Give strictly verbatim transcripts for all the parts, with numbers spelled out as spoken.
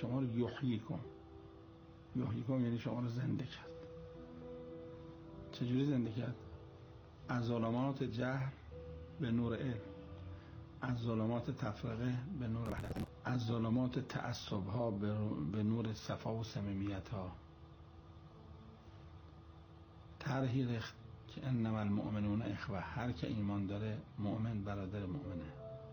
شما رو یحییکم. یحییکم یعنی شما رو زنده کرد. چجوری زنده کرد؟ از ظلمات جهل به نور علم، از ظلمات تفرقه به نور وحدت، از ظلمات تعصب ها به نور صفا و صمیمیت ها. طرحی ریخت که انما المؤمنون اخوه، هر که ایمان داره مؤمن برادر مؤمنه.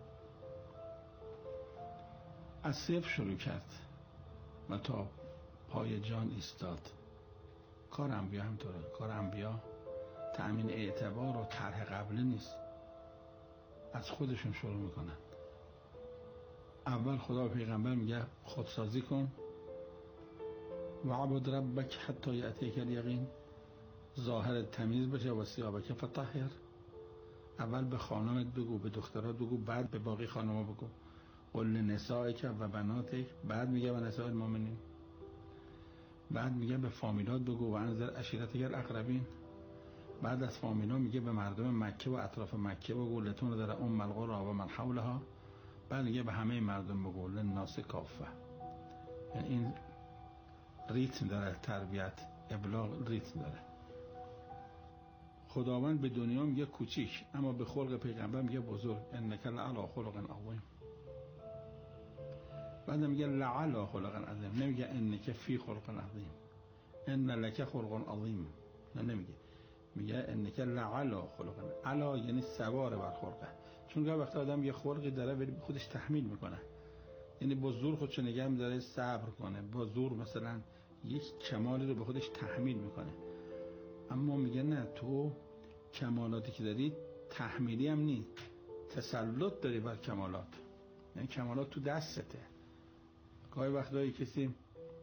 از صفر شروع کرد و تا پای جان ایستاد. کار انبیا همطوره. کار انبیا تأمین اعتبار و طرح قبلی نیست، از خودشون شروع میکنن. اول خدا به پیغمبر میگه خودسازی کن و عبد ربک حتی یأتیک الیقین، ظاهر تمیز بشه و ثیابک فطهر. اول به خانمت بگو، به دخترات بگو، بعد به باقی خانم‌ها بگو. قل لنسائک و بناتک، بعد میگه و نساء المؤمنین، بعد میگه به فامیلات بگو و انذر عشیرتک الاقربین. بعد از فامیلا میگه به مردم مکه و اطراف مکه بگو لتون در ام القری و من حولها. بعد میگه به همه مردم بگو للناس کافه. یعنی این ریتم داره، تربیت ابلاغ ریتم داره. خداوند به دنیا میگه کوچیک، اما به خلق پیغمبر میگه بزرگ. انک لعلی خلق عظیم. بعد میگه لعلی خلق عظیم، نمیگه انک فی خلق عظیم. ان لک خلق عظیم، نه نمیگه، میگه انک لعلی خلق. علا یعنی سوار بر خلقه. چون گاه وقت آدم یه خلقی داره ولی خودش تحمیل میکنه، یعنی با زور خودشو نگه می‌داره صبر کنه، با زور مثلا یک کمالی رو به خودش تحمیل میکنه. اما میگه نه، تو کمالاتی که داری تحمیلی هم نیست، تسلط داری بر کمالات. یعنی کمالات تو دستته. گاهی وقتایی کسی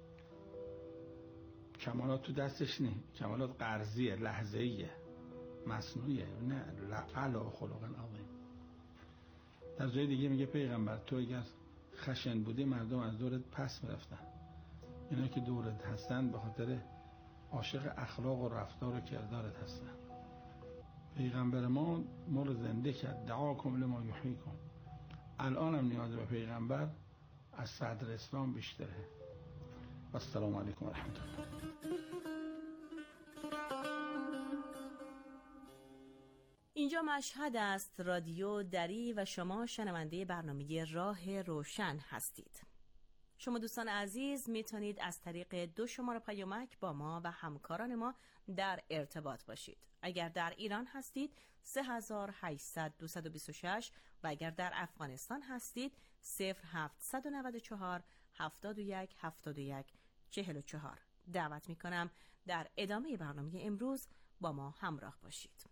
کمالات تو دستش نیست، کمالات قرضیه، لحظه‌ایه، مصنوعیه. نه، لعلی خلق عظیم. در جای دیگه میگه پیغمبر تو اگر خشن بودی مردم از دورت پس میرفتن. اینا که دورت هستن به خاطر عاشق اخلاق و رفتار و کردارت هستن. پیغمبر ما ما رو زنده کرد. دعاکم لما یحییکم. الان هم نیاز به پیغمبر از صدر اسلام بیشتره. و السلام علیکم و رحمت الله. اینجا مشهد است، رادیو دری و شما شنونده برنامه راه روشن هستید. شما دوستان عزیز میتونید از طریق دو شماره پیامک با ما و همکاران ما در ارتباط باشید. اگر در ایران هستید سه هزار و هشتصد دویست و بیست و شش و اگر در افغانستان هستید صفر هفتصد و نود و چهار هفتاد و یک هفتاد و یک چهل و چهار. دعوت میکنم در ادامه برنامه امروز با ما همراه باشید.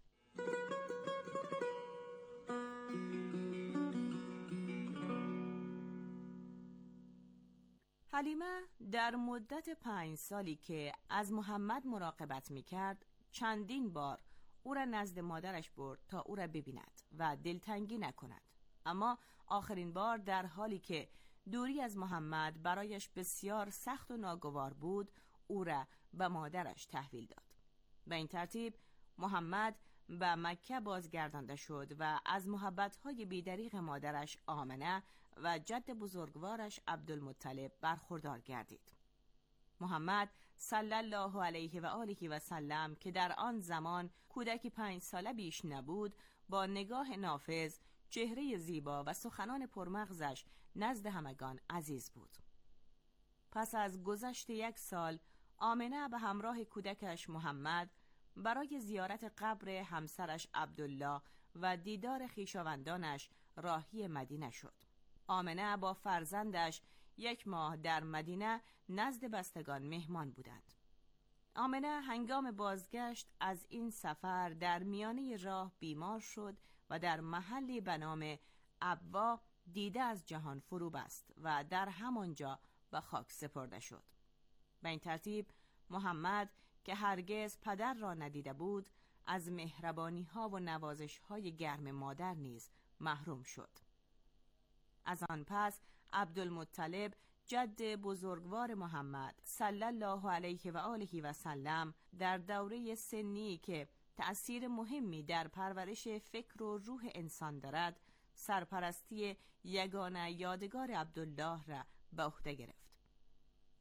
حلیمه در مدت پنج سالی که از محمد مراقبت میکرد چندین بار او را نزد مادرش برد تا او را ببیند و دلتنگی نکند. اما آخرین بار در حالی که دوری از محمد برایش بسیار سخت و ناگوار بود او را به مادرش تحویل داد. به این ترتیب محمد به مکه بازگردانده شد و از محبت‌های بی‌دریغ مادرش آمنه و جد بزرگوارش عبدالمطلب برخوردار گردید. محمد صلی الله علیه و آله و سلم که در آن زمان کودکی پنج ساله بیش نبود، با نگاه نافذ، چهره زیبا و سخنان پرمغزش نزد همگان عزیز بود. پس از گذشت یک سال آمنه به همراه کودکش محمد برای زیارت قبر همسرش عبدالله و دیدار خویشاوندانش راهی مدینه شد. آمنه با فرزندش یک ماه در مدینه نزد بستگان مهمان بودند. آمنه هنگام بازگشت از این سفر در میانه راه بیمار شد و در محلی به نام ابوا دیده از جهان فرو بست و در همانجا به خاک سپرده شد. به این ترتیب محمد که هرگز پدر را ندیده بود از مهربانی ها و نوازش های گرم مادر نیز محروم شد. از آن پس عبدالمطلب جد بزرگوار محمد صلی الله علیه و آله و سلم در دوره سنی که تأثیر مهمی در پرورش فکر و روح انسان دارد سرپرستی یگانه یادگار عبدالله را به عهده گرفت.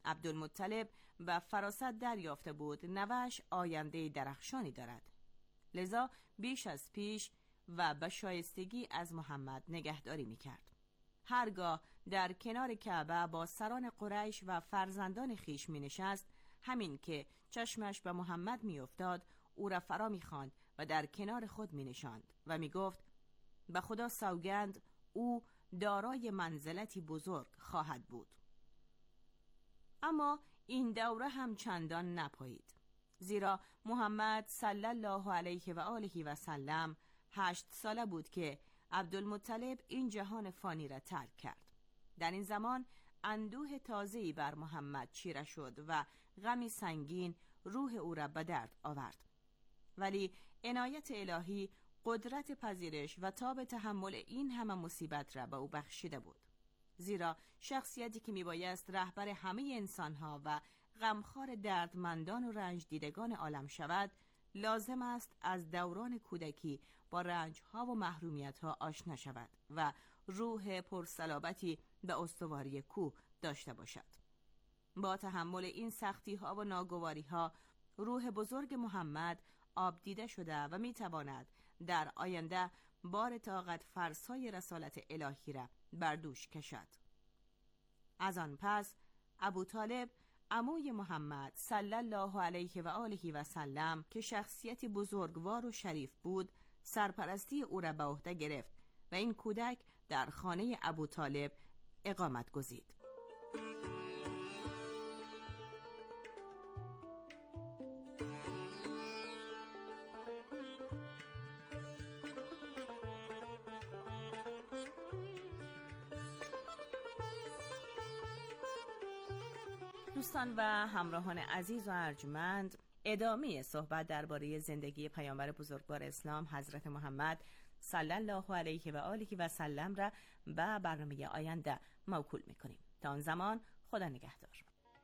عبدالمطلب و فراست دریافته بود نوش آینده درخشانی دارد، لذا بیش از پیش و به شایستگی از محمد نگهداری می‌کرد. هرگاه در کنار کعبه با سران قریش و فرزندان خیش می‌نشست، همین که چشمش به محمد می‌افتاد او را فرا می‌خواند و در کنار خود می‌نشاند و می‌گفت به خدا سوگند او دارای منزلتی بزرگ خواهد بود. اما این دوره هم چندان نپایید، زیرا محمد صلی الله علیه و آله و سلم هشت ساله بود که عبدالمطلب این جهان فانی را ترک کرد. در این زمان اندوه تازه‌ای بر محمد چیره شد و غمی سنگین روح او را به درد آورد، ولی عنایت الهی قدرت پذیرش و تاب تحمل این همه مصیبت را به او بخشیده بود، زیرا شخصیتی که میبایست رهبر همه انسانها و غمخوار دردمندان و رنج دیدگان عالم شود، لازم است از دوران کودکی با رنجها و محرومیتها آشنا شود و روح پرصلابتی به استواری کوه داشته باشد. با تحمل این سختی‌ها و ناگواری‌ها روح بزرگ محمد آب دیده شده و میتواند در آینده بار طاقت فرسای رسالت الهی را بر دوش کشد. از آن پس ابوطالب عموی محمد صلی الله علیه و آله و سلم که شخصیتی بزرگوار و شریف بود، سرپرستی او را به عهده گرفت و این کودک در خانه ابوطالب اقامت گزید. دوستان و همراهان عزیز و ارجمند، ادامه صحبت درباره زندگی پیامبر بزرگوار اسلام حضرت محمد صلی الله علیه و آله و سلم را به برنامه آینده موکول می‌کنیم. تا آن زمان خدا نگهدار.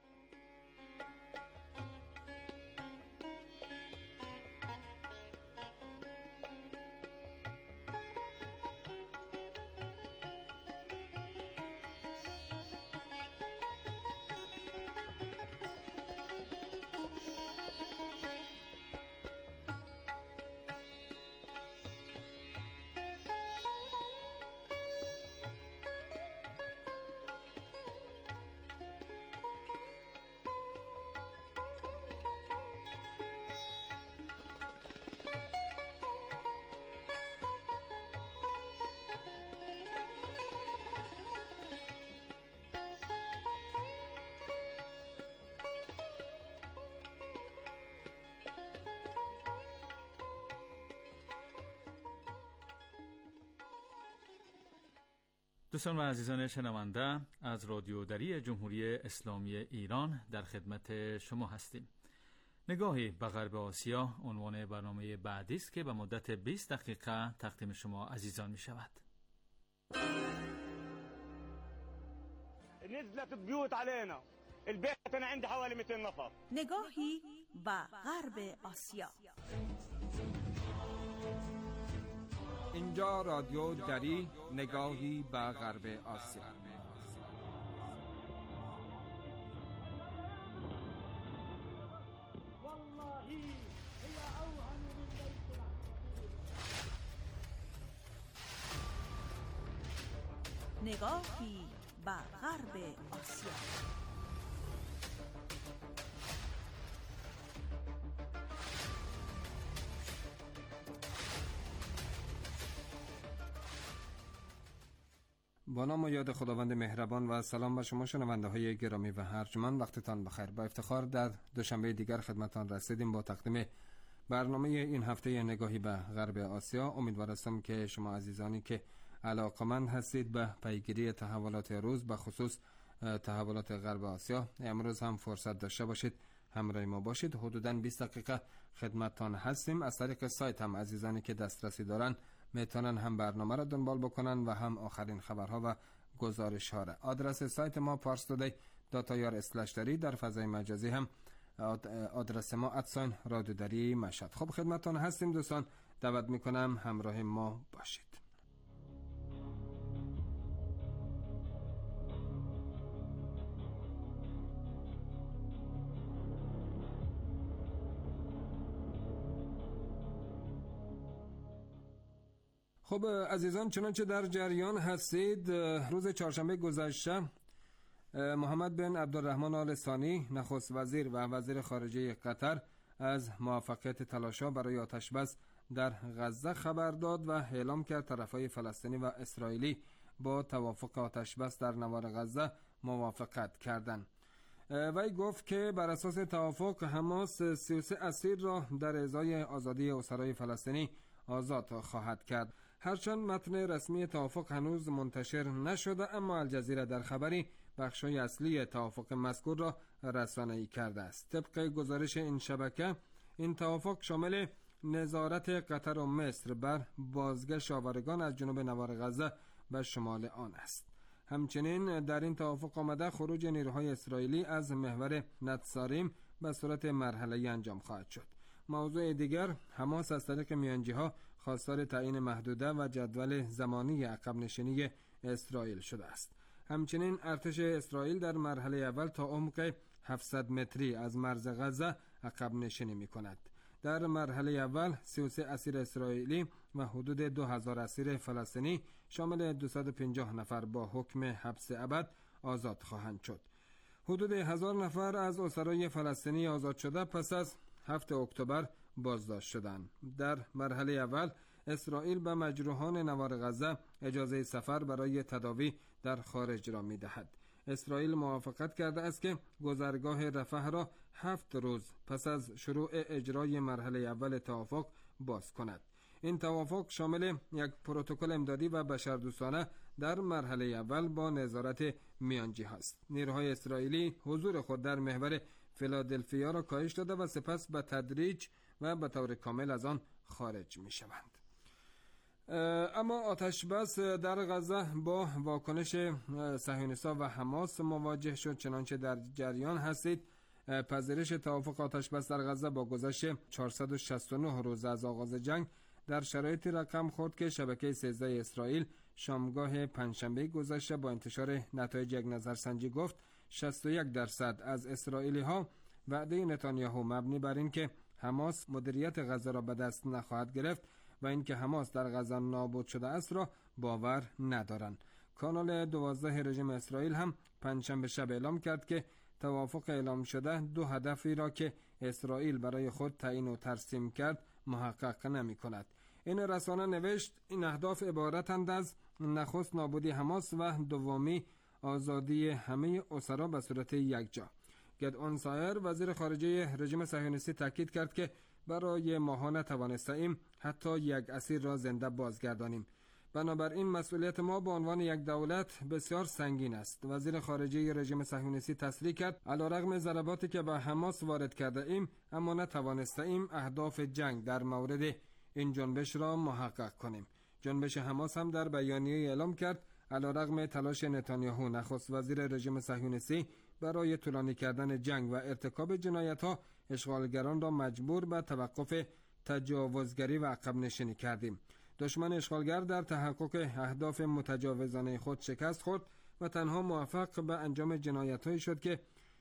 دوستان و عزیزان شنونده، از رادیو دری جمهوری اسلامی ایران در خدمت شما هستیم. نگاهی به غرب آسیا عنوان برنامه بعدی است که به مدت بیست دقیقه تقدیم شما عزیزان می شود. نزلت البيوت علينا البيت انا عندي حوالي مئتين نفر. نگاهی به غرب آسیا. اینجا رادیو دری، نگاهی به غرب آسیا. نگاهی به غرب آسیا. با نام و یاد خداوند مهربان و سلام بر شما شنونده های گرامی و ارجمند، وقتتان بخیر. با افتخار در دوشنبه دیگر خدمتتان رسیدیم با تقدیم برنامه این هفته نگاهی به غرب آسیا. امیدوار هستم که شما عزیزانی که علاقمند هستید به پیگیری تحولات روز، به خصوص تحولات غرب آسیا، امروز هم فرصت داشته باشید همراه ما باشید. حدوداً بیست دقیقه خدمتتان هستیم. از طریق سایت هم عزیزانی که دسترسی دارن میتونن هم برنامه را دنبال بکنن و هم آخرین خبرها و گزارش ها را. آدرس سایت ما پارس تودی دات آی آر اسلش دری، در فضای مجازی هم آدرس ما ادساین رادیو دری مشهد. خب خدمتتان هستیم دوستان، دعوت میکنم همراه ما باشید. خب عزیزان، چنانچه در جریان هستید، روز چهارشنبه گذشته محمد بن عبدالرحمن آل ثانی نخست وزیر و وزیر خارجه قطر از موفقیت تلاش‌ها برای آتش‌بس در غزه خبر داد و اعلام کرد طرفای فلسطینی و اسرائیلی با توافق آتش‌بس در نوار غزه موافقت کردند. وی گفت که بر اساس توافق حماس سی و سه اسیر را در ازای آزادی اسرای فلسطینی آزاد خواهد کرد. هرچند متن رسمی توافق هنوز منتشر نشده، اما الجزیره در خبری بخشای اصلی توافق مذکور را رسانه‌ای کرده است. طبق گزارش این شبکه، این توافق شامل نظارت قطر و مصر بر بازگشت آوارگان از جنوب نوار غزه به شمال آن است. همچنین در این توافق آمده خروج نیروهای اسرائیلی از محور نتساریم به صورت مرحله‌ای انجام خواهد شد. موضوع دیگر، حماس از طریق میانجی‌ها خواستار تعیین محدوده و جدول زمانی عقب نشینی اسرائیل شده است. همچنین ارتش اسرائیل در مرحله اول تا عمق هفتصد متری از مرز غزه عقب نشینی می‌کند. در مرحله اول سی و سه اسیر اسرائیلی و حدود دو هزار اسیر فلسطینی شامل دویست و پنجاه نفر با حکم حبس ابد آزاد خواهند شد. حدود هزار نفر از اسرای فلسطینی آزاد شده پس از هفتم اکتبر بازداشت شدند. در مرحله اول اسرائیل به مجروحان نوار غزه اجازه سفر برای تداوی در خارج را می‌دهد. اسرائیل موافقت کرده است که گذرگاه رفح را هفت روز پس از شروع اجرای مرحله اول توافق باز کند. این توافق شامل یک پروتکل امدادی و بشردوستانه در مرحله اول با نظارت میانجی است. نیروهای اسرائیلی حضور خود در محور فیلادلفیا را کاهش داده و سپس به تدریج و به طور کامل از آن خارج می شوند. اما آتش‌بس در غزه با واکنش صهیونیست‌ها و حماس مواجه شد. چنانچه در جریان هستید، پذیرش توافق آتش‌بس در غزه با گذشت چهارصد و شصت و نه روز از آغاز جنگ در شرایطی رقم خورد که شبکه سیزده اسرائیل شامگاه پنجشنبه گذشته با انتشار نتایج یک نظرسنجی گفت شصت و یک درصد از اسرائیلی‌ها وعده نتانیاهو مبنی بر این که حماس مدیریت غزه را به دست نخواهد گرفت و اینکه حماس در غزه نابود شده است را باور ندارند. کانال دوازده رژیم اسرائیل هم پنجشنبه شب اعلام کرد که توافق اعلام شده دو هدفی را که اسرائیل برای خود تعیین و ترسیم کرد محقق نمی کند. این رسانه نوشت این اهداف عبارتند از نخست نابودی حماس و دومی آزادی همه اسرا به صورت یکجا. گدئون سایر وزیر خارجه رژیم صهیونیستی تاکید کرد که برای ماها نتوانستیم حتی یک اسیر را زنده بازگردانیم. بنابراین مسئولیت ما به عنوان یک دولت بسیار سنگین است. وزیر خارجه رژیم صهیونیستی تصریح کرد علیرغم ضرباتی که به حماس وارد کرده ایم، اما نتوانستیم اهداف جنگ در مورد این جنبش را محقق کنیم. جنبش حماس هم در بیانیه اعلام کرد علیرغم تلاش نتانیاهو نخست وزیر رژیم صهیونیستی برای طولانی کردن جنگ و ارتکاب جنایت‌ها، اشغالگران را مجبور به توقف تجاوزگری و عقب نشینی کردیم. دشمن اشغالگر در تحقق اهداف متجاوزانه خود شکست خورد و تنها موفق به انجام جنایت‌هایی شد که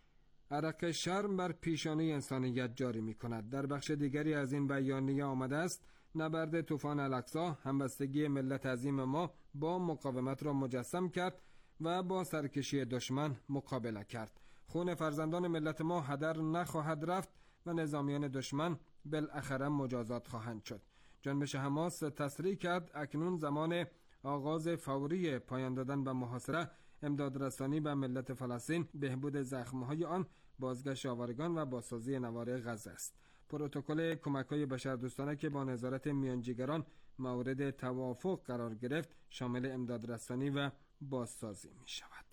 عرق شرم بر پیشانی انسانیت جاری می‌کند. در بخش دیگری از این بیانیه آمده است نبرد طوفان الاقصی همبستگی ملت عظیم ما با مقاومت را مجسم کرد و با سرکشی دشمن مقابله کرد. خون فرزندان ملت ما هدر نخواهد رفت و نظامیان دشمن بالاخره مجازات خواهند شد. جنبش حماس تصریح کرد اکنون زمان آغاز فوری پایان دادن به محاصره، امدادرسانی به ملت فلسطین، بهبود زخم‌های آن، بازگشت آوارگان و بازسازی نوار غزه است. پروتکل کمک‌های بشردوستانه که با نظارت میانجیگران مورد توافق قرار گرفت شامل امدادرسانی و بازسازی می شود.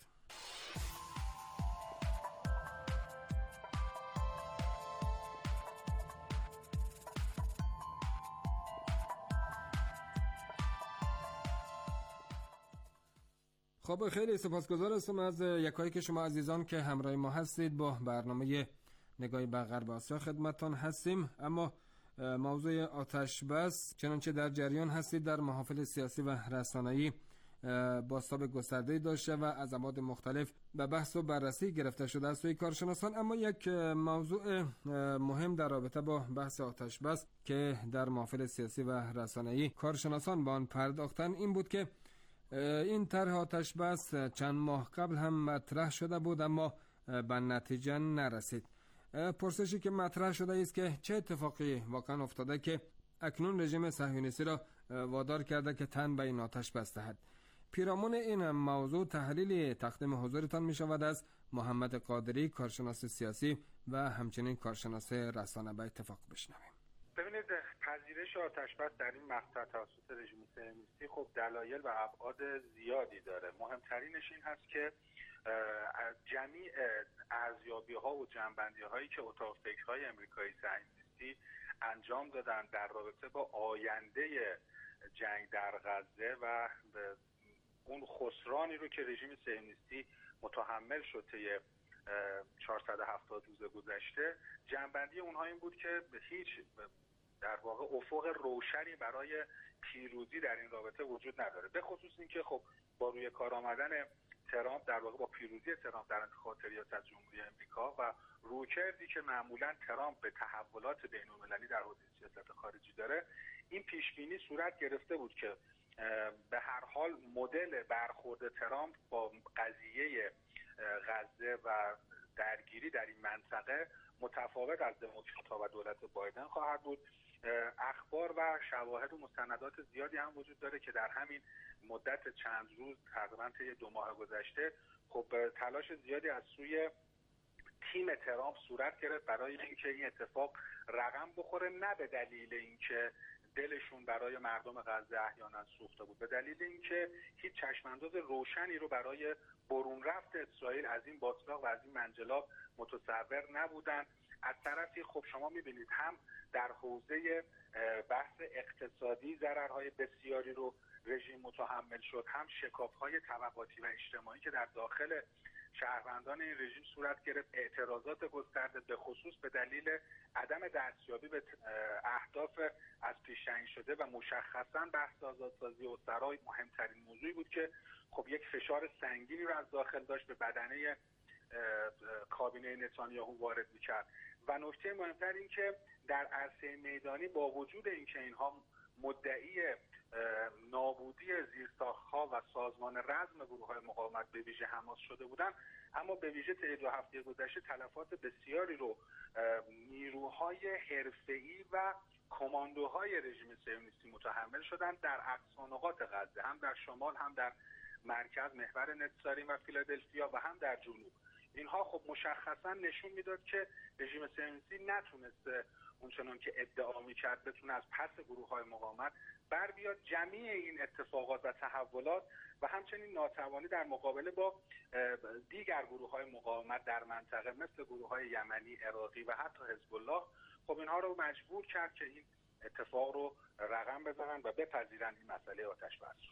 خب خیلی سپاسگزار هستم از یکایی که شما عزیزان که همراه ما هستید. با برنامه نگاهی به غرب آسیا خدمتتان هستیم. اما موضوع آتش بس چنانچه در جریان هستید در محافل سیاسی و رسانه‌ای بازتاب گسترده‌ای داشته و از ابعاد مختلف به بحث و بررسی گرفته شده از سوی کارشناسان. اما یک موضوع مهم در رابطه با بحث آتش بس که در محافل سیاسی و رسانه‌ای کارشناسان به آن پرداختن این بود که این طرح آتش بس چند ماه قبل هم مطرح شده بود اما به نتیجه نرسید. پرسشی که مطرح شده است که چه اتفاقی واقعا افتاده که اکنون رژیم صهیونیستی را وادار کرده که تن به این آتش بس دهد. پیرامون این موضوع تحلیلی تقدیم حضورتان می شود از محمد قادری، کارشناس سیاسی و همچنین کارشناس رسانه. به اتفاق بشنویم. ببینید، پذیرش آتش بس در این مقطع توسط رژیم صهیونیستی خب دلایل و ابعاد زیادی داره. مهمترینش این هست که جمیع ارزیابی‌ها و جنبندی‌هایی که اتاق فکرهای آمریکایی صهیونیستی انجام دادن در رابطه با آینده جنگ در غزه و اون خسرانی رو که رژیم صهیونیستی متحمل شد طی چهارصد و هفتاد روز گذشته، جنبندی اونها این بود که هیچ در واقع افق روشنی برای پیروزی در این رابطه وجود نداره، به خصوص اینکه خب با روی کار آمدن ترامپ، در واقع با پیروزی ترامپ در انتخابات ریاست جمهوری آمریکا و رویکردی که معمولا ترامپ به تحولات بین‌المللی در حوزه سیاست خارجی داره، این پیشبینی صورت گرفته بود که به هر حال مدل برخورد ترامپ با قضیه غزه و درگیری در این منطقه متفاوت از دموکرات‌ها و دولت بایدن خواهد بود. اخبار و شواهد و مستندات زیادی هم وجود داره که در همین مدت چند روز، تقریبا طی دو ماه گذشته، خب تلاش زیادی از سوی تیم ترامپ صورت گرفت برای اینکه این اتفاق رقم بخوره، نه به دلیل اینکه دلشون برای مردم غزه احیانا سوخته بود، به دلیل اینکه هیچ چشمانداز روشنی رو برای برون رفت اسرائیل از این باتلاق و از این منجلاب متصور نبودن. از طرفی خب شما میبینید هم در حوزه بحث اقتصادی ضررهای بسیاری رو رژیم متحمل شد، هم شکاف‌های طبقاتی و اجتماعی که در داخل شهروندان این رژیم صورت گرفت، اعتراضات گسترده به خصوص به دلیل عدم دستیابی به اهداف از پیش تعیین شده و مشخصاً بحث آزادسازی اسرای مهمترین موضوعی بود که خب یک فشار سنگینی رو از داخل داشت به بدنه کابینه نتانیاهو وارد می‌کرد. و نکته مهمتر این که در عرصه میدانی با وجود اینکه اینها مدعی نابودی زیرساخت‌ها و سازمان رزم گروه‌های مقاومت به ویژه حماس شده بودند، اما به ویژه طی دو هفته گذشته تلفات بسیاری رو نیروهای حرفه‌ای و کماندوهای رژیم صهیونیستی متحمل شدند در اقصا نقاط غزه، هم در شمال، هم در مرکز محور نتسارین و فیلادلفیا و هم در جنوب. اینها خب مشخصا نشون میداد که رژیم صهیونیستی نتونسته اونچنان که ادعا میکرد بتونه از پس گروه‌های مقاومت بر بیاد. جمیع این اتفاقات و تحولات و همچنین ناتوانی در مقابله با دیگر گروه‌های مقاومت در منطقه مثل گروه‌های یمنی، عراقی و حتی حزب الله، خب اینها رو مجبور کرد که این اتفاق رو رقم بزنن و بپذیرن این مسئله آتش بس رو.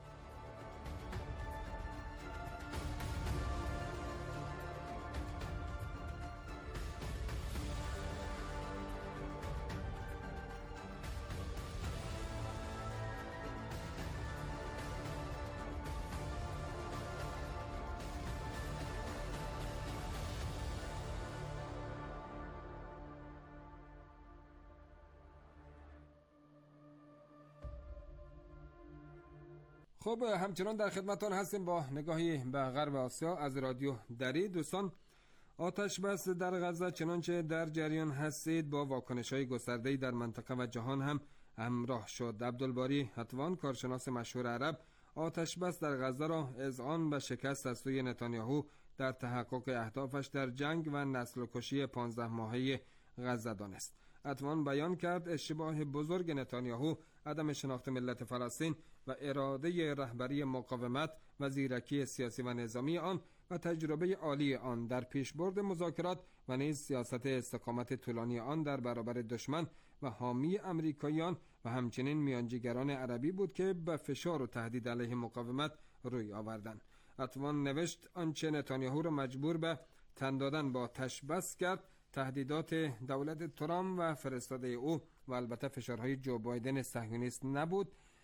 خب همچنان در خدمتتان هستیم با نگاهی به غرب آسیا از رادیو دری. دوستان، آتش بس در غزه چنانچه در جریان هستید با واکنش‌های گسترده‌ای در منطقه و جهان هم همراه شد. عبدالباری حتوان، کارشناس مشهور عرب، آتش بس در غزه را اذعان به شکست از سوی نتانیاهو در تحقق اهدافش در جنگ و نسل کشی پانزده ماهه غزه دانست. حتوان بیان کرد اشتباه بزرگ نتانیاهو عدم شناخت ملت فلسطین و اراده رهبری مقاومت و زیرکی سیاسی و نظامی آن و تجربه عالی آن در پیشبرد مذاکرات و نیز سیاست استقامت طولانی آن در برابر دشمن و حامی امریکاییان و همچنین میانجیگران عربی بود که به فشار و تهدید علیه مقاومت روی آوردند. حتوان نوشت آنچه نتانیاهو را مجبور به تن دادن با آتش بس کرد تهدیدات دولت ترامپ و فرستاده او و البته فشارهای جو بایدن صهیونیست نبود،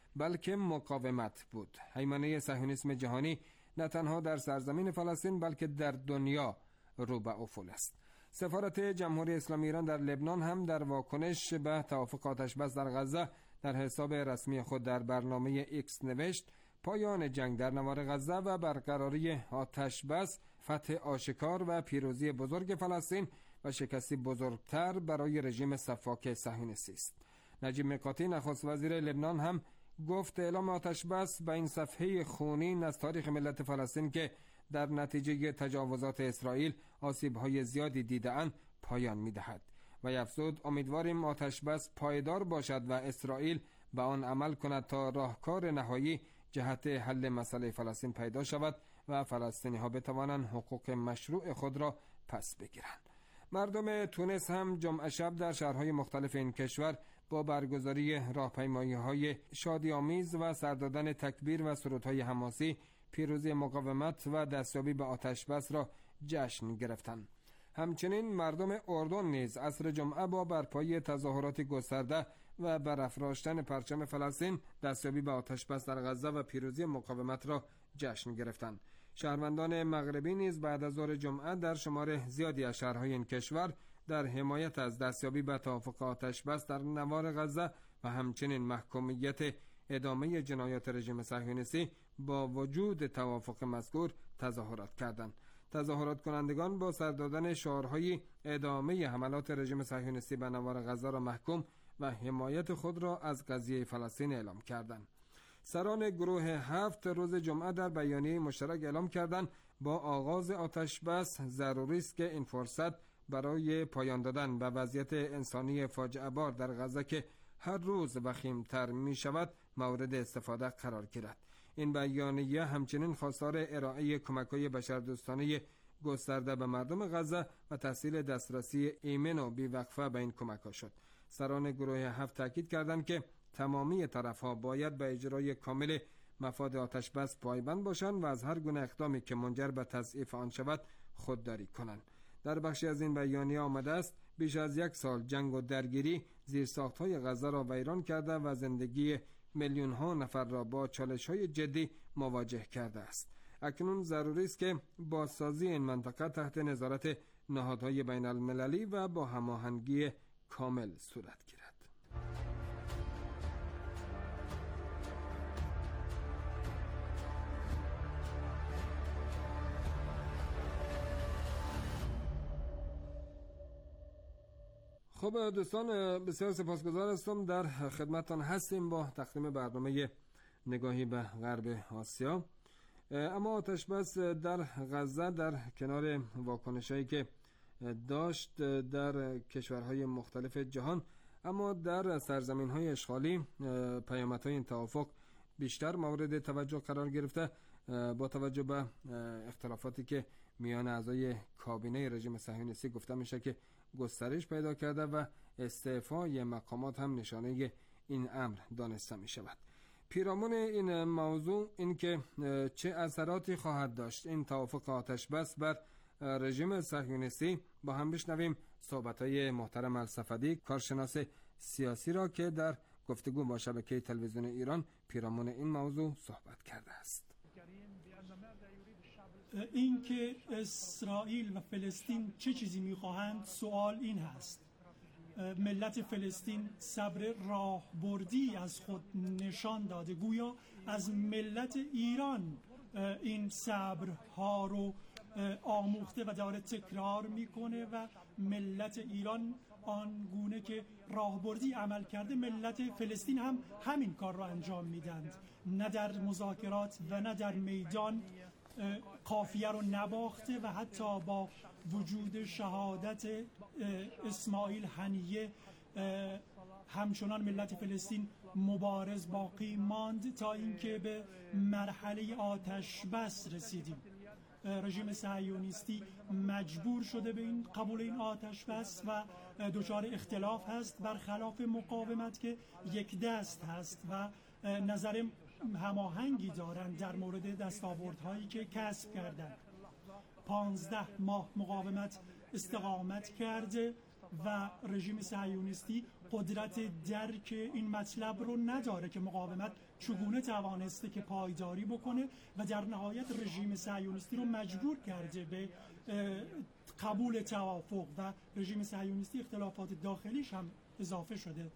بلکه مقاومت بود. هیمنه صهیونیسم جهانی نه تنها در سرزمین فلسطین بلکه در دنیا رو به افول است. سفارت جمهوری اسلامی ایران در لبنان هم در واکنش به توافق آتش‌بس در غزه در حساب رسمی خود در برنامه ایکس نوشت: پایان جنگ در نوار غزه و برقراری آتش‌بس فتح آشکار و پیروزی بزرگ فلسطین و شکستی بزرگتر برای رژیم سفاک صهیونیستی است. نجیب میقاتی نخست وزیر لبنان هم گفت اعلام آتش‌بس به این صفحه خونین از تاریخ ملت فلسطین که در نتیجه تجاوزات اسرائیل آسیب‌های زیادی دیده‌اند پایان می‌دهد و افزود: امیدواریم آتش‌بس پایدار باشد و اسرائیل به آن عمل کند تا راهکار نهایی جهت حل مسئله فلسطین پیدا شود و فلسطینی‌ها بتوانند حقوق مشروع خود را پس بگیرند. مردم تونس هم جمعه شب در شهرهای مختلف این کشور با برگزاری راهپیمایی‌های شادی‌آمیز و سر دادن تکبیر و سرودهای حماسی پیروزی مقاومت و دستیابی به آتش‌بس را جشن گرفتند. همچنین مردم اردن نیز عصر جمعه با برپایی تظاهرات گسترده و برافراشتن پرچم فلسطین دستیابی به آتش‌بس در غزه و پیروزی مقاومت را جشن گرفتند. شهروندان مغربی نیز بعد از ظهر جمعه در شمار زیادی از شهرهای این کشور در حمایت از دستیابی به توافق آتش‌بس در نوار غزه و همچنین محکومیت ادامه جنایات رژیم صهیونیستی با وجود توافق مذکور تظاهرات کردند. تظاهرات کنندگان با سر دادن شعارهای ادامه حملات رژیم صهیونیستی به نوار غزه را محکوم و حمایت خود را از قضیه فلسطین اعلام کردند. سران گروه هفت روز جمعه در بیانیه مشترک اعلام کردند با آغاز آتش‌بس ضروری است که این فرصت برای پایان دادن به وضعیت انسانی فاجعه بار در غزه که هر روز وخیم‌تر می شود مورد استفاده قرار گیرد. این بیانیه همچنین خواستار ارائه کمک‌های بشردوستانه گسترده به مردم غزه و تسهیل دسترسی ایمن و بیوقفه به این کمک‌ها شد. سران گروه هفت تاکید کردند که تمامی طرف‌ها باید به اجرای کامل مفاد آتش‌بس پایبند باشند و از هر گونه اقدامی که منجر به تضعیف آن شود خودداری کنند. در بخشی از این بیانیه آمده است بیش از یک سال جنگ و درگیری زیرساخت‌های غزه را ویران کرده و زندگی میلیون‌ها نفر را با چالش‌های جدی مواجه کرده است. اکنون ضروری است که بازسازی این منطقه تحت نظارت نهادهای بین‌المللی و با هماهنگی کامل صورت گیرد. خب دوستان، بسیار سپاسگزار هستم در خدمتتان هستیم با تقدیم برنامه نگاهی به غرب آسیا. اما آتش‌بس در غزه در کنار واکنش‌هایی که داشت در کشورهای مختلف جهان، اما در سرزمین‌های اشغالی پیامدهای این توافق بیشتر مورد توجه قرار گرفته با توجه به اختلافاتی که میان اعضای کابینه رژیم صهیونیستی گفته میشه که گسترش پیدا کرده و استعفای مقامات هم نشانه این امر دانسته می شود. پیرامون این موضوع این که چه اثراتی خواهد داشت این توافق آتش‌بس بر رژیم صهیونیستی با هم بشنویم صحبت‌های محترم الصفدی، کارشناس سیاسی را که در گفتگو با شبکه تلویزیون ایران پیرامون این موضوع صحبت کرده است. این که اسرائیل و فلسطین چه چیزی میخواهند، سوال این هست. ملت فلسطین صبر راهبردی از خود نشان داده، گویا از ملت ایران این صبرها رو آموخته و داره تکرار میکنه و ملت ایران آنگونه که راهبردی عمل کرده ملت فلسطین هم همین کار را انجام میدند. نه در مذاکرات و نه در میدان قافیه رو نباخته و حتی با وجود شهادت اسماعیل هنیه همچنان ملت فلسطین مبارز باقی ماند تا اینکه به مرحله آتش بس رسیدیم. رژیم صهیونیستی مجبور شده به این قبول این آتش بس و دچار اختلاف هست، برخلاف مقاومت که یک دست هست و نظر هماهنگی دارند در مورد دستاوردهایی که کسب کردند. پانزده ماه مقاومت استقامت کرده و رژیم صهیونیستی قدرت درک این مطلب رو نداره که مقاومت چگونه توانسته که پایداری بکنه و در نهایت رژیم صهیونیستی رو مجبور کرده به قبول توافق و رژیم صهیونیستی اختلافات داخلیش هم اضافه شده.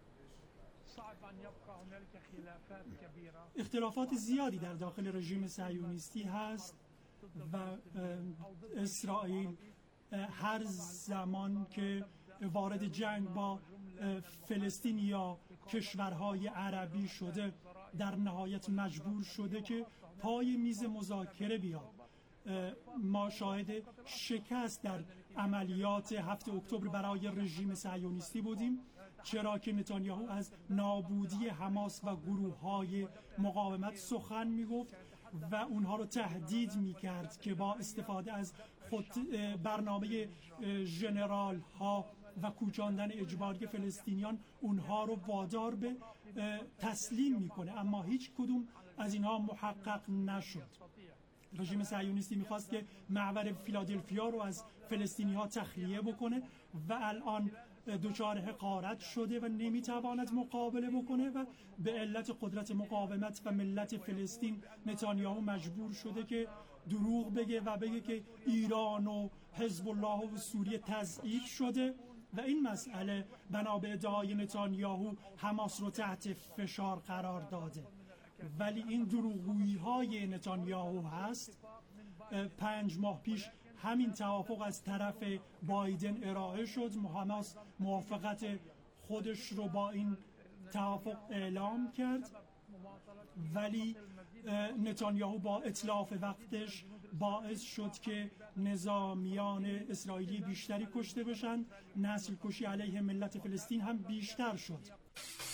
اختلافات زیادی در داخل رژیم صهیونیستی هست و اسرائیل هر زمان که وارد جنگ با فلسطین یا کشورهای عربی شده در نهایت مجبور شده که پای میز مذاکره بیاد. ما شاهد شکست در عملیات هفت اکتبر برای رژیم صهیونیستی بودیم، چرا که نتانیاهو از نابودی حماس و گروه‌های مقاومت سخن میگفت و اونها رو تهدید میکرد که با استفاده از خود برنامه ژنرال ها و کوچاندن اجباری فلسطینیان اونها رو وادار به تسلیم میکنه، اما هیچ کدوم از اینها محقق نشد. رژیم صهیونیستی میخواست که محور فیلادلفیا رو از فلسطینی ها تخلیه بکنه و الان دچار حقارت شده و نمیتواند مقابله بکنه و به علت قدرت مقاومت و ملت فلسطین نتانیاهو مجبور شده که دروغ بگه و بگه که ایران و حزب الله و سوریه تضعیف شده و این مسئله بنا به ادعای نتانیاهو حماس رو تحت فشار قرار داده. ولی این دروغگویی های نتانیاهو هست. پنج ماه پیش همین توافق از طرف بایدن ارائه شد، حماس موافقت خودش رو با این توافق اعلام کرد، ولی نتانیاهو با اتلاف وقتش باعث شد که نظامیان اسرائیلی بیشتری کشته بشن، نسل کشی علیه ملت فلسطین هم بیشتر شد.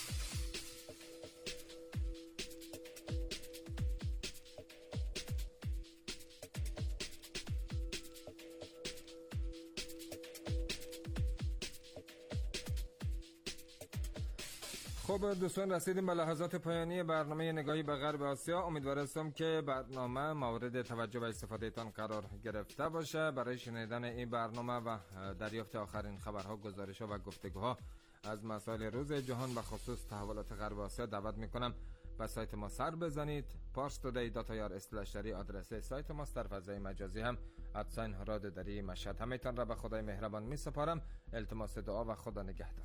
خب دوستان، رسیدیم به لحظات پایانی برنامه نگاهی به غرب آسیا. امیدوارم که برنامه مورد توجه و استفاده تان قرار گرفته باشه. برای شنیدن این برنامه و دریافت آخرین خبرها، گزارش‌ها و گفتگوها از مسائل روز جهان و خصوص تحولات غرب آسیا دعوت میکنم به سایت ما سر بزنید. پارس تودی دات آی آر اسلش دری آدرس سایت ما است. در فضای مجازی هم ادساین رادیو دری مشهد. همه‌تان را به خدای مهربان میسپارم. التماس دعا و خدا نگهدار.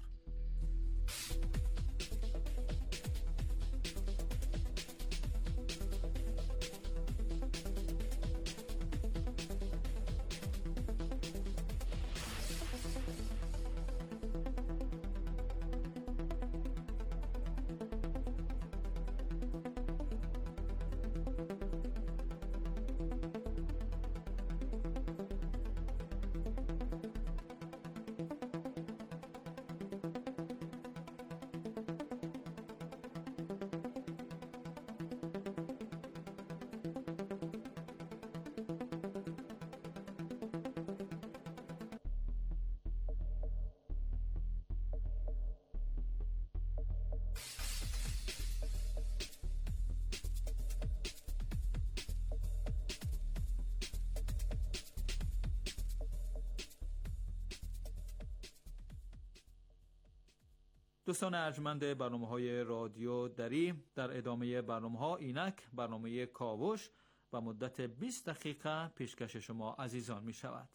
دوستان ارجمند برنامه‌های رادیو دری، در ادامه برنامه‌ها اینک برنامه کاوش و مدت بیست دقیقه پیشکش شما عزیزان می شود.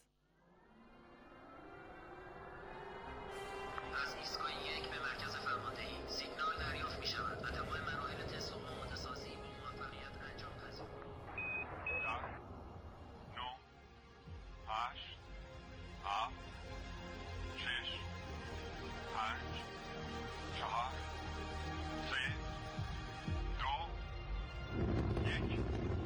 از ایستگاه یک به مرکز فرماندهی سیگنال دریافت می شود و تمام مراحل تست و آماده سازی با موفقیت انجام پذیر. ده، نه، هشت، هفت، شش، پنج، چهار، سه، دو، یک.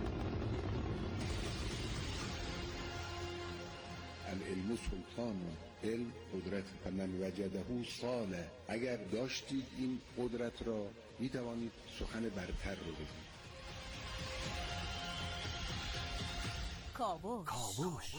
العلم سلطان، علم قدرت، فمن وجده صالح. اگر داشتید این قدرت را می توانید سخن برتر رو بگید. کاوش. کاوش.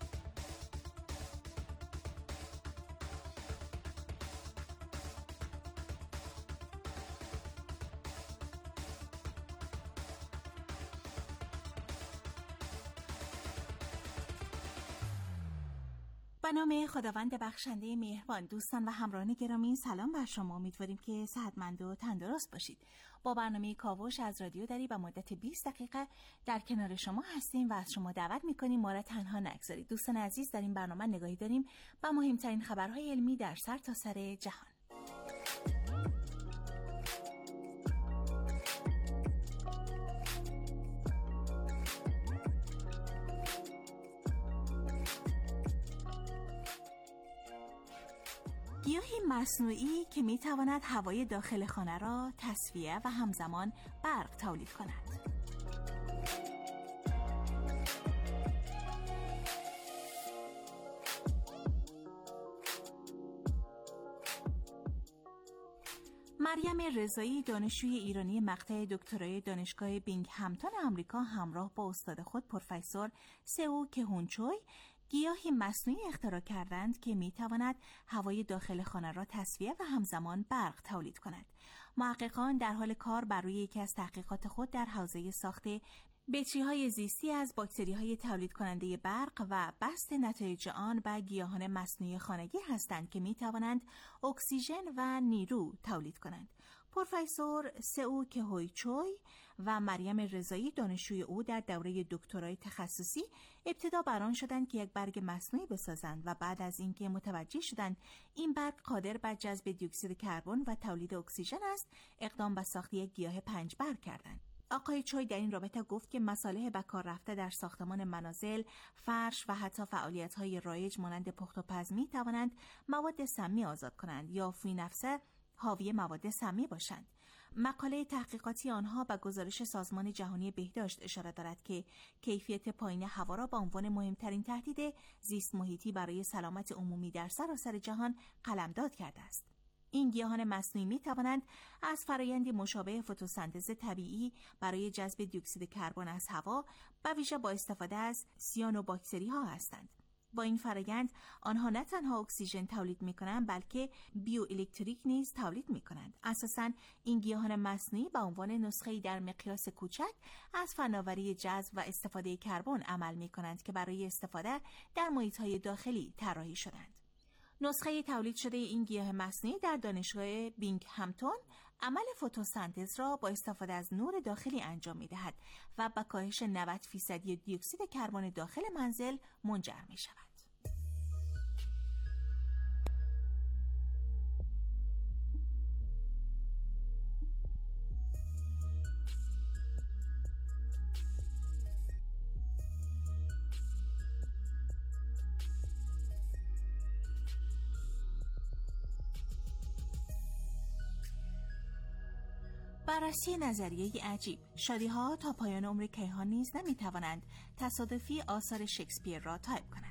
به نام خداوند بخشنده مهربان، دوستان و همراهان گرامی، سلام بر شما. امیدواریم که صحتمند و تندرست باشید. با برنامه کاوش از رادیو دری و مدت بیست دقیقه در کنار شما هستیم و از شما دعوت می‌کنیم ما را تنها نگذارید. دوستان عزیز، در این برنامه نگاهی داریم و مهمترین خبرهای علمی در سرتاسر سر جهان. گیاهی مصنوعی که میتواند هوای داخل خانه را تصفیه و همزمان برق تولید کند. مریم رضایی، دانشجوی ایرانی مقطع دکترای دانشگاه بینگهمتون آمریکا، همراه با استاد خود پروفسور سئو کهونچوی گیاهی مصنوعی اختراع کردند که میتواند هوای داخل خانه را تصفیه و همزمان برق تولید کند. محققان در حال کار بر روی یکی از تحقیقات خود در حوزه ساخت بطری‌های زیستی از باکتری‌های تولید کننده برق و بست نتایج آن به گیاهان مصنوعی خانگی هستند که می‌توانند اکسیژن و نیرو تولید کنند. پروفسور سئو کهونچوی و مریم رضایی، دانشجوی او، در دوره دکترای تخصصی ابتدا بر آن شدند که یک برگ مصنوعی بسازند و بعد از اینکه متوجه شدند این برگ قادر بر جذب دی اکسید کربن و تولید اکسیژن است، اقدام به ساخت یک گیاه پنج برگ کردند. آقای چوی در این رابطه گفت که مصالح به کار رفته در ساختمان منازل، فرش و حتی فعالیت‌های رایج مانند پخت و پز می توانند مواد سمی آزاد کنند یا فی نفسه حاوی مواد سمی باشند. مقاله تحقیقاتی آنها به گزارش سازمان جهانی بهداشت اشاره دارد که کیفیت پایین هوا را به عنوان مهمترین تهدید زیست محیطی برای سلامت عمومی در سراسر جهان قلمداد کرده است. این گیاهان مصنوعی می توانند از فرایندی مشابه فتوسنتز طبیعی برای جذب دی اکسید کربن از هوا به ویژه با استفاده از سیانوباکتری ها هستند. با این فرایند آنها نه تنها اکسیژن تولید می کنند بلکه بیوالکتریک نیز تولید می کنند. اساساً این گیاهان مصنوعی به عنوان نسخه‌ای در مقیاس کوچک از فناوری جذب و استفاده کربن عمل می کنند که برای استفاده در محیط‌های داخلی طراحی شدند. نسخه تولید شده این گیاه مصنوعی در دانشگاه بینگهمتون عمل فتوسنتز را با استفاده از نور داخلی انجام می‌دهد و به کاهش نود فیصدی دی اکسید کربن داخل منزل منجر می‌شود. بررسی نظریه عجیب: شادی‌ها تا پایان عمر کیهان نیز نمی‌توانند تصادفی آثار شکسپیر را تایپ کنند.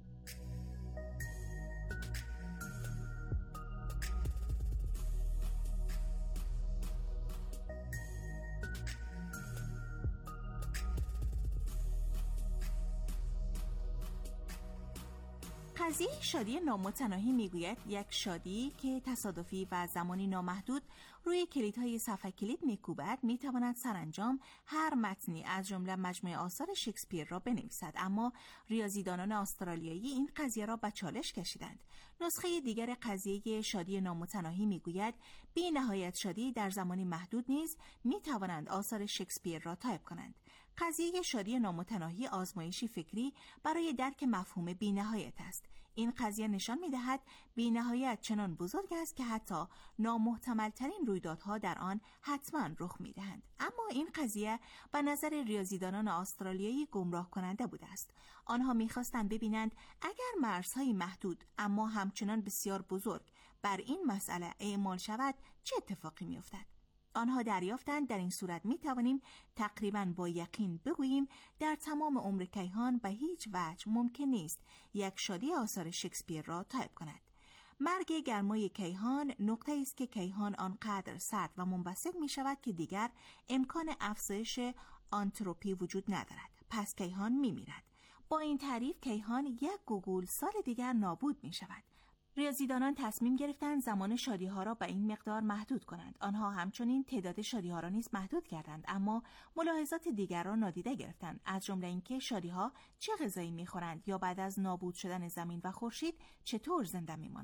قضیه شادی نامتناهی میگوید یک شادی که تصادفی و زمانی نامحدود روی کلیدهای صفحه کلید میکوبد میتواند سرانجام هر متنی از جمله مجموعه آثار شکسپیر را بنویسد، اما ریاضیدانان استرالیایی این قضیه را به چالش کشیدند. نسخه دیگر قضیه شادی نامتناهی میگوید بی نهایت شادی در زمانی محدود نیز میتوانند آثار شکسپیر را تایپ کنند. قضیه شادی نامتناهی آزمایشی فکری برای درک مفهوم بی نهایت است. این قضیه نشان می‌دهد بی‌نهایت چنان بزرگ است که حتی نامحتمل‌ترین رویدادها در آن حتما رخ می‌دهند. اما این قضیه به نظر ریاضیدانان استرالیایی گمراه کننده بوده است. آنها می‌خواستند ببینند اگر مرزهای محدود اما همچنان بسیار بزرگ بر این مسئله اعمال شود چه اتفاقی می‌افتد. آنها دریافتند در این صورت می توانیم تقریباً با یقین بگوییم در تمام عمر کیهان به هیچ وجه ممکن نیست یک شادی آثار شکسپیر را تایپ کند. مرگ گرمای کیهان نقطه است که کیهان آنقدر سرد و منبسط می شود که دیگر امکان افزایش آنتروپی وجود ندارد. پس کیهان می میرد. با این تعریف کیهان یک گوگول سال دیگر نابود می شود. ریاضیدانان تصمیم گرفتند زمان شادی‌ها را به این مقدار محدود کنند. آنها همچنین تعداد شادی‌ها را نیز محدود کردند، اما ملاحظات دیگر را نادیده گرفتند، از جمله اینکه شادی‌ها چه غذایی می‌خورند یا بعد از نابود شدن زمین و خورشید چطور زنده می‌مانند.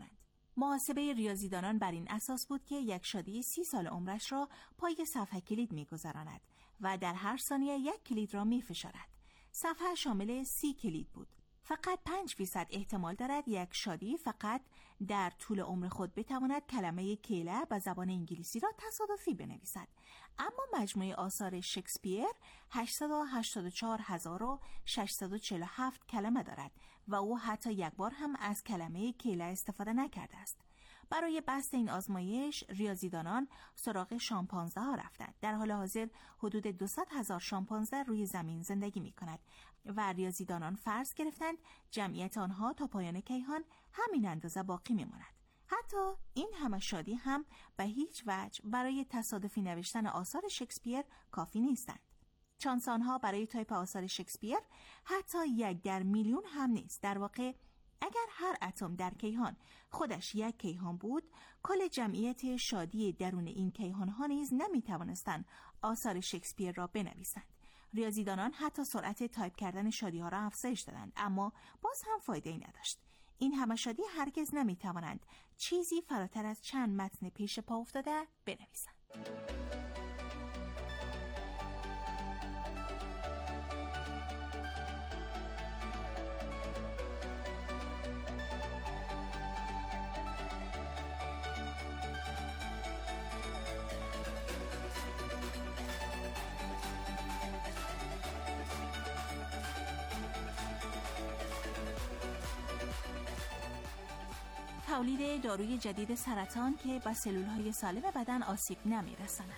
محاسبه ریاضیدانان بر این اساس بود که یک شادی سی سال عمرش را پای صفحه کلید می‌گذراند و در هر ثانیه یک کلید را می‌فشارد. صفحه شامل سی کلید بود. فقط پنج فیصد احتمال دارد یک شادی فقط در طول عمر خود بتواند کلمه کیله به زبان انگلیسی را تصادفی بنویسد. اما مجموعه آثار شکسپیر هشتصد و هشتاد و چهار هزار و ششصد و چهل و هفت کلمه دارد و او حتی یک بار هم از کلمه کیله استفاده نکرده است. برای بحث این آزمایش ریاضیدانان سراغ شامپانزه ها رفتند. در حال حاضر حدود دویست هزار شامپانزه روی زمین زندگی می کند و ریاضیدانان فرض گرفتند جمعیت آنها تا پایان کیهان همین اندازه باقی می ماند. حتی این همه شادی هم به هیچ وجه برای تصادفی نوشتن آثار شکسپیر کافی نیستند. چانس آنها برای تایپ آثار شکسپیر حتی یک در میلیون هم نیست. در واقع اگر هر اتم در کیهان خودش یک کیهان بود، کل جمعیت شادی درون این کیهان ها نیز نمی توانستند آثار شکسپیر را بنویسند. ریاضیدانان حتی سرعت تایپ کردن شادی ها را افزایش دادند، اما باز هم فایده ای نداشت. این همه شادی هرگز نمی توانند چیزی فراتر از چند متن پیش پا افتاده بنویسند. تولید داروی جدید سرطان که به سلول‌های سالم بدن آسیب نمی‌رساند.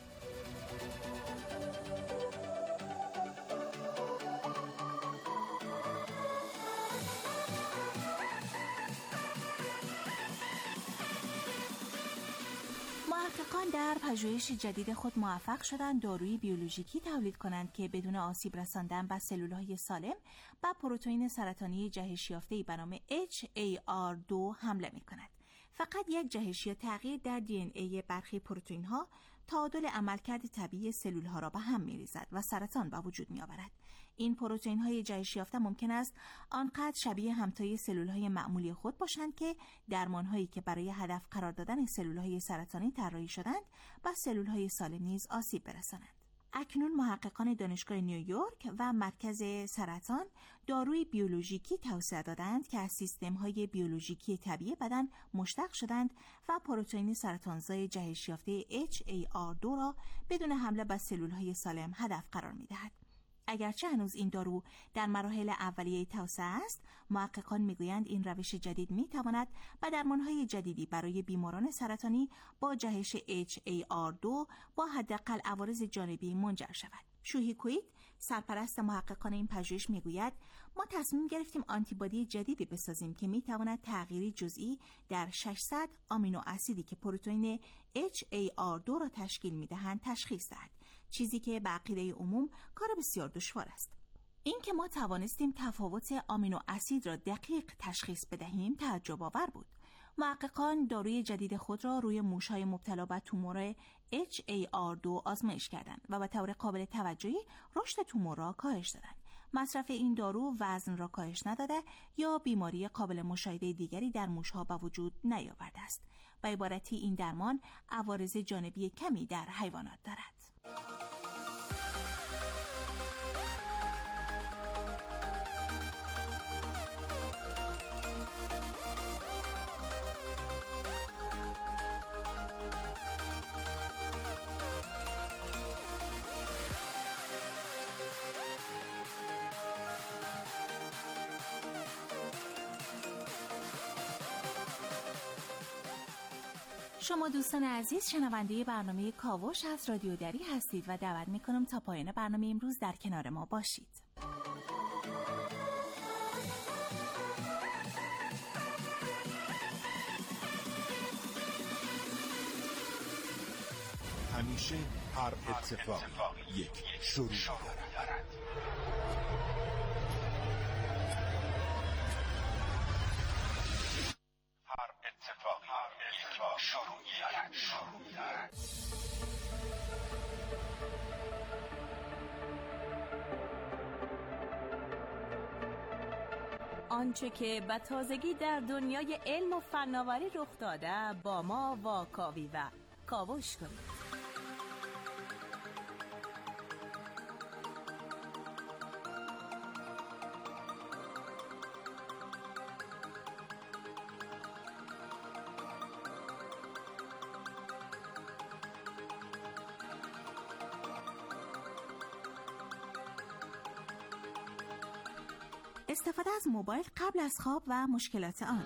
محققان در پژوهش جدید خود موفق شدند داروی بیولوژیکی تولید کنند که بدون آسیب رساندن به سلول‌های سالم به پروتئین سرطانی جهش یافته‌ای به نام اچ ای آر دو حمله می‌کند. فقط یک جهش یا تغییر در دی ان ای برخی پروتئین‌ها تعادل عملکرد طبیعی سلول‌ها را به هم می‌ریزد و سرطان به وجود می‌آورد. این پروتئین‌های جهش یافته ممکن است آنقدر شبیه همتای سلول‌های معمولی خود باشند که درمان‌هایی که برای هدف قرار دادن سلول‌های سرطانی طراحی شدند به سلول‌های سالم نیز آسیب برسانند. اکنون محققان دانشگاه نیویورک و مرکز سرطان داروی بیولوژیکی توسعه دادند که از سیستم‌های بیولوژیکی طبیعی بدن مشتق شدند و پروتئین سرطانزای جهش یافته اچ ای آر دو را بدون حمله به سلول‌های سالم هدف قرار می‌دهد. اگرچه هنوز این دارو در مراحل اولیه توسعه است، محققان میگویند این روش جدید میتواند به درمانهای جدیدی برای بیماران سرطانی با جهش اچ ای آر دو با حداقل عوارض جانبی منجر شود. شوهی کویت، سرپرست محققان این پژوهش، میگوید ما تصمیم گرفتیم آنتیبادی جدیدی بسازیم که میتواند تغییری جزئی در ششصد آمینو اسیدی که پروتئین اچ ای آر دو را تشکیل میدهند تشخیص دهد، چیزی که به عقیده عموم کار بسیار دشوار است. این که ما توانستیم تفاوت آمینو اسید را دقیق تشخیص بدهیم تعجب آور بود. محققان داروی جدید خود را روی موش‌های مبتلا به تومور اچ ای آر دو آزمایش کردند و به طور قابل توجهی رشد تومور را کاهش دادند. مصرف این دارو وزن را کاهش نداده یا بیماری قابل مشاهده دیگری در موش‌ها به وجود نیاورده است. به عبارتی این درمان عوارض جانبی کمی در حیوانات دارد. شما دوستان عزیز شنونده برنامه کاوش از رادیو دری هستید و دعوت میکنم تا پایان برنامه امروز در کنار ما باشید. همیشه هر اتفاق یک شروع دارد. آنچه که به تازگی در دنیای علم و فناوری رخ داده با ما واکاوی و کاوش کنید. استفاده از موبایل قبل از خواب و مشکلات آن.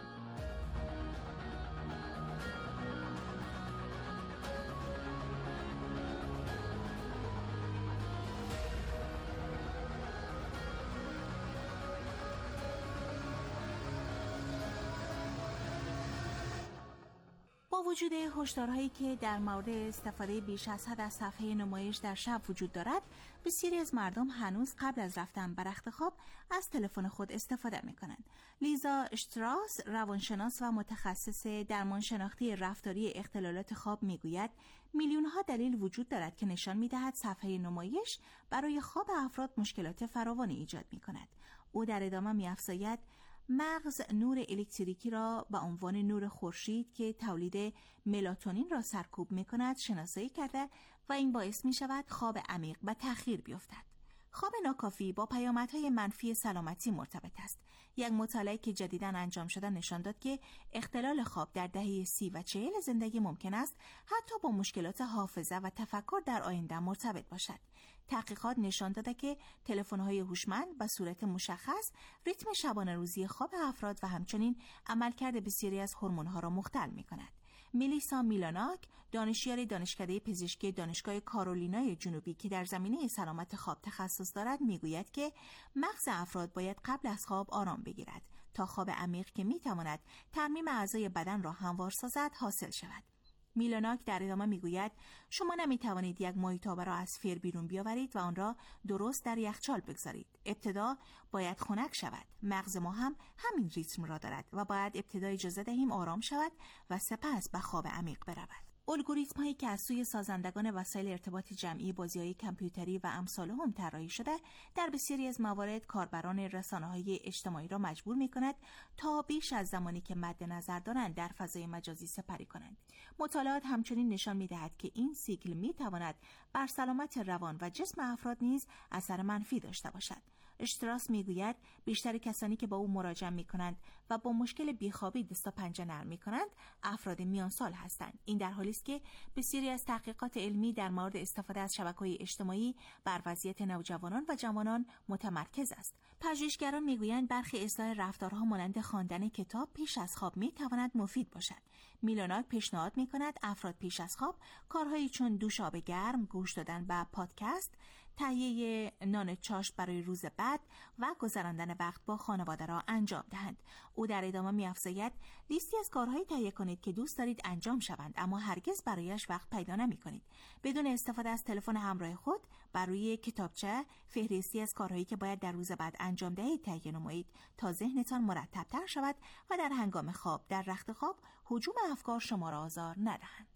با وجود هشدارهایی که در مورد استفاده بیش از حد از صفحه نمایش در شب وجود دارد، بسیاری از مردم هنوز قبل از رفتن بر رخت خواب از تلفن خود استفاده می‌کنند. لیزا اشتراس، روانشناس و متخصص درمان شناختی رفتاری اختلالات خواب میگوید میلیون‌ها دلیل وجود دارد که نشان می‌دهد صفحه نمایش برای خواب افراد مشکلات فراوانی ایجاد می‌کند. او در ادامه می‌افزاید مغز نور الکتریکی را به عنوان نور خورشید که تولید ملاتونین را سرکوب می‌کند شناسایی کرده و این باعث می‌شود خواب عمیق به تأخیر بیفتد. خواب ناکافی با پیامدهای منفی سلامتی مرتبط است. یک مطالعه که جدیداً انجام شده نشان داد که اختلال خواب در دهه سی و چهل زندگی ممکن است حتی با مشکلات حافظه و تفکر در آینده مرتبط باشد. تحقیقات نشان داده که تلفن‌های هوشمند به صورت مشخص ریتم شبانه روزی خواب افراد و همچنین عملکرد بسیاری از هورمون‌ها را مختل می‌کند. میلیسا میلاناک، دانشیار دانشکده پزشکی دانشگاه کارولینای جنوبی که در زمینه سلامت خواب تخصص دارد، میگوید که مغز افراد باید قبل از خواب آرام بگیرد تا خواب عمیق که میتواند ترمیم اعضای بدن را هموار سازد حاصل شود. میلاناک در ادامه میگوید شما نمیتوانید یک ماهیتابه را از فر بیرون بیاورید و آن را درست در یخچال بگذارید. ابتدا باید خنک شود. مغز ما هم همین ریتم را دارد و باید ابتدا اجازه دهیم آرام شود و سپس به خواب عمیق برود. الگوریتم هایی که از سوی سازندگان وسایل ارتباط جمعی، بازی‌های کامپیوتری و امثال هم طراحی شده، در بسیاری از موارد کاربران رسانه‌های اجتماعی را مجبور می‌کند تا بیش از زمانی که مد نظر دارند در فضای مجازی سپری کنند. مطالعات همچنین نشان می‌دهد که این سیکل می‌تواند بر سلامت روان و جسم افراد نیز اثر منفی داشته باشد. اشتراس میگوید بیشتر کسانی که با او مراجعه میکنند و با مشکل بیخوابی دست و پنجه نرم میکنند افراد میان سال هستند. این در حالی است که بسیاری از تحقیقات علمی در مورد استفاده از شبکه‌های اجتماعی بر وضعیت نوجوانان و جوانان متمرکز است. پژوهشگران میگویند برخی اصلاح رفتارها مانند خواندن کتاب پیش از خواب میتواند مفید باشد. میلاناک پیشنهاد میکند افراد پیش از خواب کارهایی چون دوش آب گرم، گوش دادن به پادکست، تهیه نان چاشت برای روز بعد و گذراندن وقت با خانواده را انجام دهند. او در ادامه می‌افزاید لیستی از کارهایی تهیه کنید که دوست دارید انجام شوند اما هرگز برایش وقت پیدا نمی‌کنید. بدون استفاده از تلفن همراه خود بر روی کتابچه فهرستی از کارهایی که باید در روز بعد انجام دهید تهیه نمایید تا ذهنتان مرتب‌تر شود و در هنگام خواب در رخت خواب هجوم افکار شما را آزار ندهند.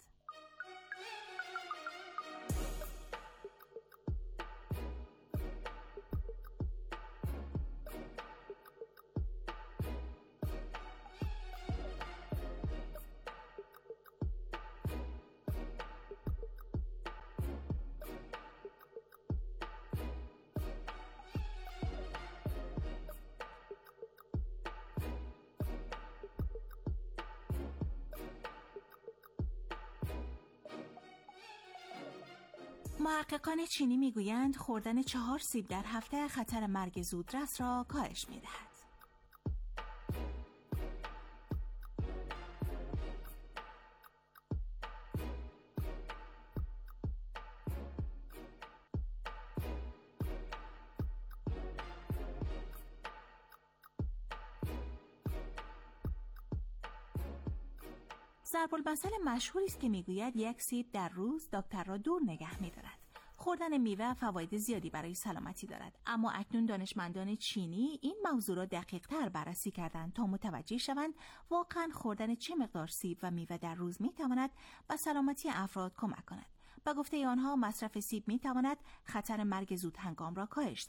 محققان چینی میگویند خوردن چهار سیب در هفته خطر مرگ زودرس را کاهش می‌دهد. ضرب‌المثل مشهوری است که میگوید یک سیب در روز دکتر را دور نگه می‌دارد. خوردن میوه فواید زیادی برای سلامتی دارد، اما اکنون دانشمندان چینی این موضوع را دقیق‌تر بررسی کردند تا متوجه شوند واقعاً خوردن چه مقدار سیب و میوه در روز می‌تواند به سلامتی افراد کمک کند. با گفته آنها مصرف سیب می‌تواند خطر مرگ زود هنگام را کاهش دهد.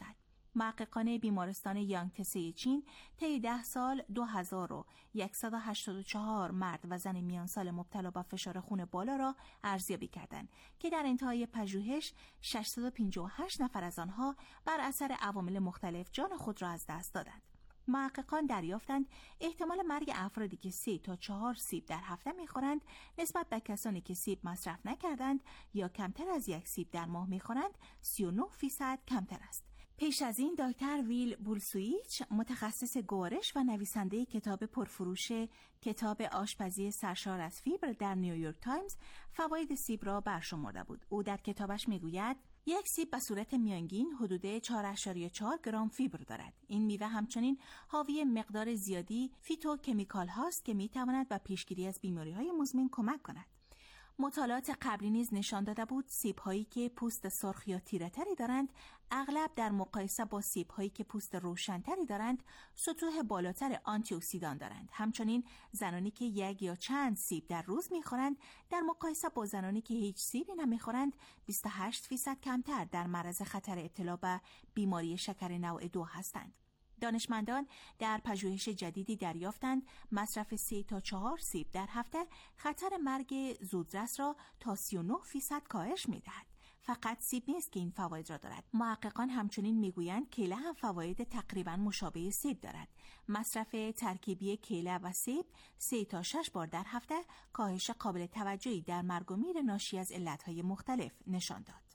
محققان بیمارستان یانگتسه چین طی ده سال دو هزار و صد و هشتاد و چهار مرد و زن میان سال مبتلا به فشار خون بالا را ارزیابی کردند که در انتهای پژوهش ششصد و پنجاه و هشت نفر از آنها بر اثر عوامل مختلف جان خود را از دست دادند. محققان دریافتند احتمال مرگ افرادی که سه تا چهار سیب در هفته می‌خورند نسبت به کسانی که سیب مصرف نکردند یا کمتر از یک سیب در ماه می‌خورند سی و نه فیصد کمتر است. پیش از این دکتر ویل بولسویچ متخصص گوارش و نویسنده کتاب پرفروش کتاب آشپزی سرشار از فیبر در نیویورک تایمز فواید سیب را برشمرده بود. او در کتابش میگوید یک سیب به صورت میانگین حدود چهار ممیز چهار گرم فیبر دارد. این میوه همچنین حاوی مقدار زیادی فیتوکمیکال هاست که میتواند به پیشگیری از بیماری‌های مزمن کمک کند. مطالعات قبلی نیز نشان داده بود سیب‌هایی که پوست سرخ یا تیره‌تری دارند اغلب در مقایسه با سیب‌هایی که پوست روشن‌تری دارند سطوح بالاتر آنتی اکسیدان دارند. همچنین زنانی که یک یا چند سیب در روز می‌خورند در مقایسه با زنانی که هیچ سیبی نمی‌خورند بیست و هشت فیصد کمتر در معرض خطر ابتلا به بیماری شکر نوع دو هستند. دانشمندان در پژوهش جدیدی دریافتند مصرف سه تا چهار سیب در هفته خطر مرگ زودرس را تا سی و نه فیصد کاهش می‌دهد. فقط سیب نیست که این فواید را دارد. محققان همچنین میگویند کیله هم فواید تقریباً مشابه سیب دارد. مصرف ترکیبی کیله و سیب سه تا شش بار در هفته کاهش قابل توجهی در مرگ و میر ناشی از علت‌های مختلف نشان داد.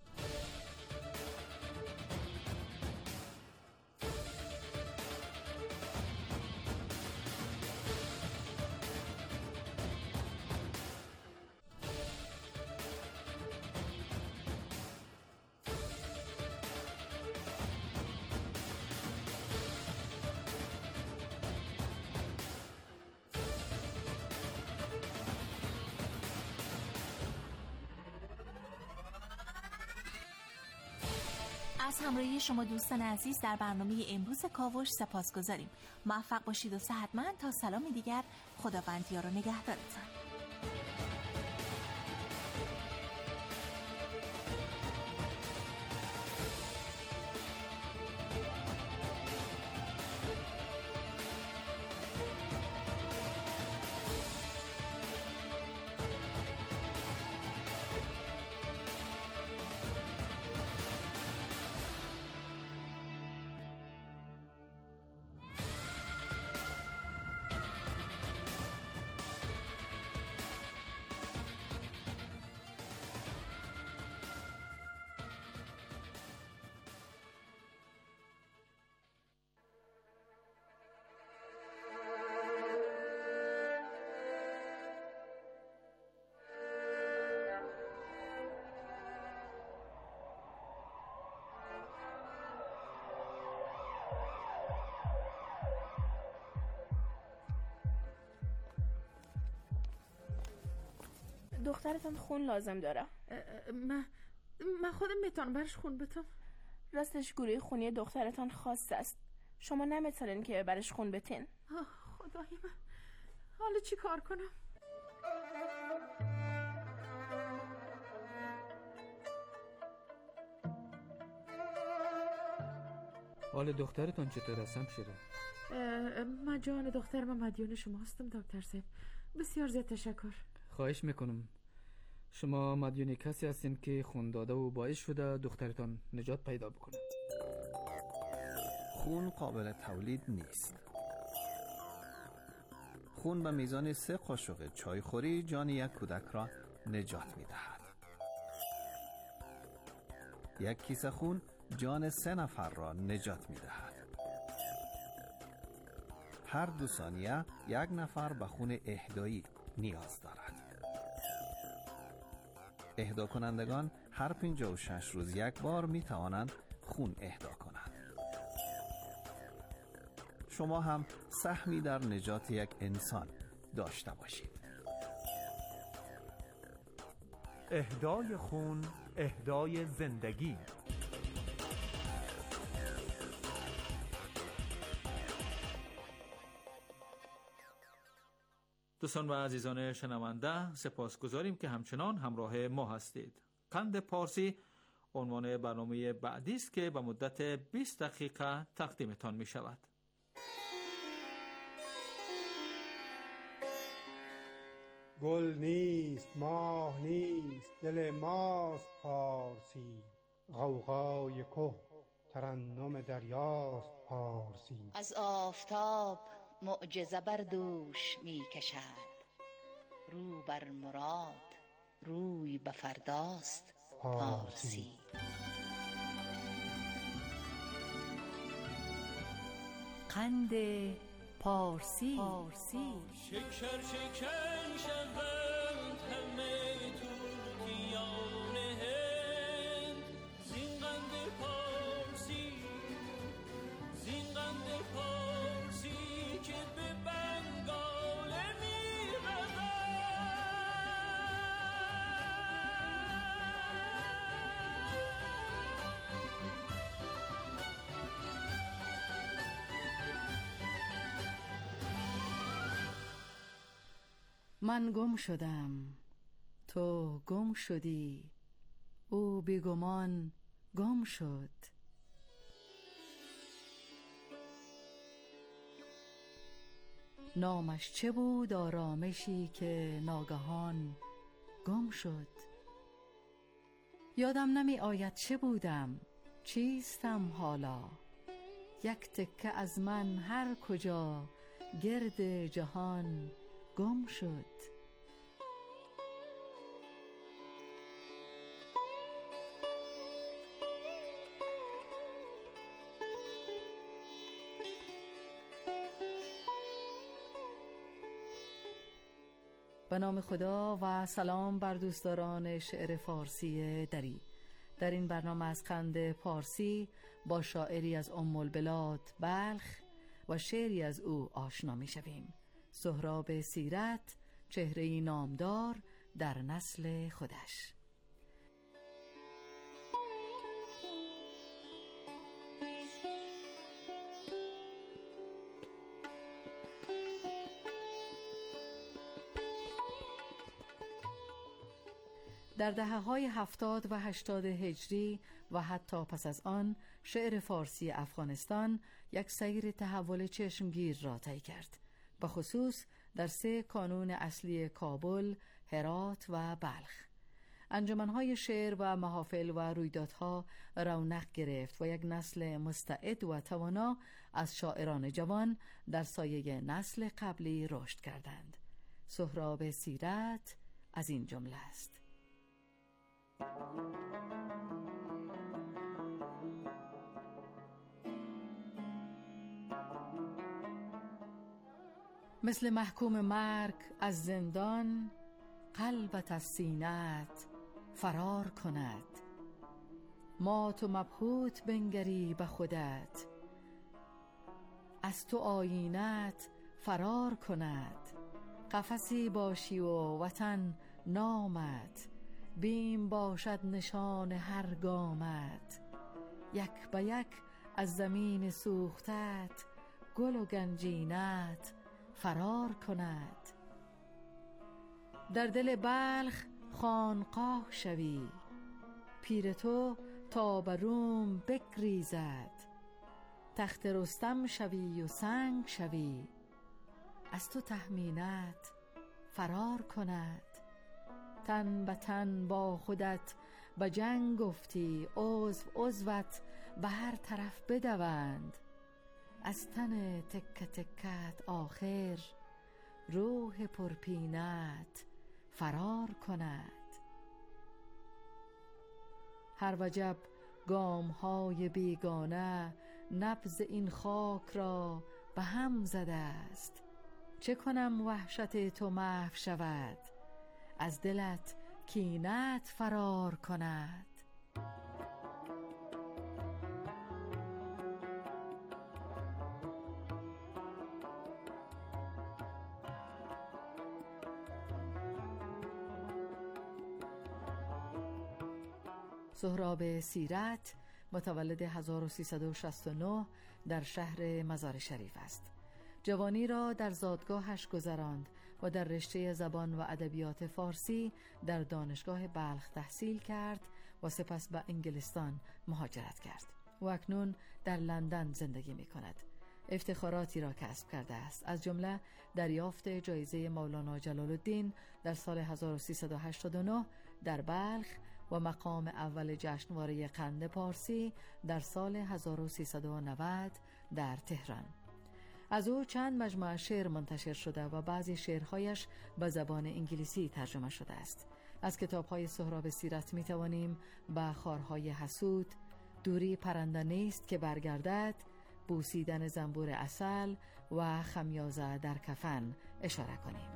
از همراهی شما دوستان عزیز در برنامه امروز کاوش سپاسگزاریم. موفق باشید و صحتمند تا سلامی دیگر. خداوند یار و نگهدارتان. دخترتان خون لازم داره. من من خودم میتونم برش خون بتم. راستش گروه خونی دخترتان خاص است. شما نمیتونین که برش خون بتین. خدای من، حالا چی کار کنم؟ حال دخترتان چطور است همشیره؟ من جان دختر من مدیون شما هستم دکتر صاحب. بسیار زیاد تشکر. خواهش میکنم. شما مدیون کسی هستین که خون داده و باعث شده دخترتان نجات پیدا بکنه. خون قابل تولید نیست. خون به میزان سه قاشق چایخوری جان یک کودک را نجات میدهد. یک کیسه خون جان سه نفر را نجات میدهد. هر دو ثانیه یک نفر به خون اهدایی نیاز دارد. اهدا کنندگان هر پنجاه و شش روز یک بار می توانند خون اهدا کنند. شما هم سهمی در نجات یک انسان داشته باشید. اهدای خون، اهدای زندگی. دوستان و عزیزان شنونده، سپاسگزاریم که همچنان همراه ما هستید. قند پارسی عنوان برنامه بعدی است که به مدت بیست دقیقه تقدیمتان می شود. گل نیست، ماه نیست، دل ماست پارسی. غوغای که ترنم دریاست پارسی. از آفتاب معجزه بر دوش می کشد، رو بر مراد روی به فرداست پارسی. قند پارسی, پارسی. شکر شکن شوند همه توتیان هند، زین قند پارسی، زین قند پارسی که به بنگال می رود. من گم شدم، تو گم شدی، او بیگمان گم شد. نامش چه بود آرامشی که ناگهان گم شد. یادم نمی آید چه بودم، چیستم حالا. یک تکه از من هر کجا گرد جهان گم شد. به نام خدا و سلام بر دوستداران شعر فارسی دری. در این برنامه از قند پارسی با شاعری از ام البلاد بلخ و شعری از او آشنا می شویم. سهراب سیرت، چهره‌ای نامدار در نسل خودش. در دهه‌های هفتاد و هشتاد هجری و حتی پس از آن شعر فارسی افغانستان یک سیر تحول چشمگیر را طی کرد، به خصوص در سه کانون اصلی کابل، هرات و بلخ. انجمن‌های شعر و محافل و رویدادها رونق گرفت و یک نسل مستعد و توانا از شاعران جوان در سایه نسل قبلی رشد کردند. سهراب سیرت از این جمله است. مثل محکوم مرگ از زندان، قلبت از سینه‌ات فرار کند. مات و مبهوت بنگری به خودت، از تو آیینت فرار کند. قفسی باشی و وطن نامت، بیم باشد نشان هر گامت. یک به یک از زمین سوختت، گل و گنجینت فرار کند. در دل بلخ خانقاه شوی، پیر تو تا به روم بگریزد. تخت رستم شوی و سنگ شوی، از تو تهمینت فرار کند. تن به تن با خودت به جنگ گفتی، عضو عضوت به هر طرف بدوند. از تن تکه تکت آخر، روح پرپینت فرار کند. هر وجب گام‌های بیگانه، نبض این خاک را به هم زده است. چه کنم وحشت تو محو شود، از دلت کینت فرار کند. سهراب سیرت متولد هزار و سیصد و شصت و نه در شهر مزار شریف است. جوانی را در زادگاهش گذراند و در رشته زبان و ادبیات فارسی در دانشگاه بلخ تحصیل کرد و سپس به انگلستان مهاجرت کرد. و اکنون در لندن زندگی می کند. افتخاراتی را کسب کرده است، از جمله دریافت جایزه مولانا جلال الدین در سال هزار و سیصد و هشتاد و نه در بلخ و مقام اول جشنواره قند پارسی در سال هزار و سیصد و نود در تهران. از او چند مجموعه شعر منتشر شده و بعضی شعرهایش به زبان انگلیسی ترجمه شده است. از کتاب‌های سهراب سیرت می‌توانیم به خارهای حسود، دوری پرنده نیست که برگردد، بوسیدن زنبور عسل و خمیازه در کفن اشاره کنیم.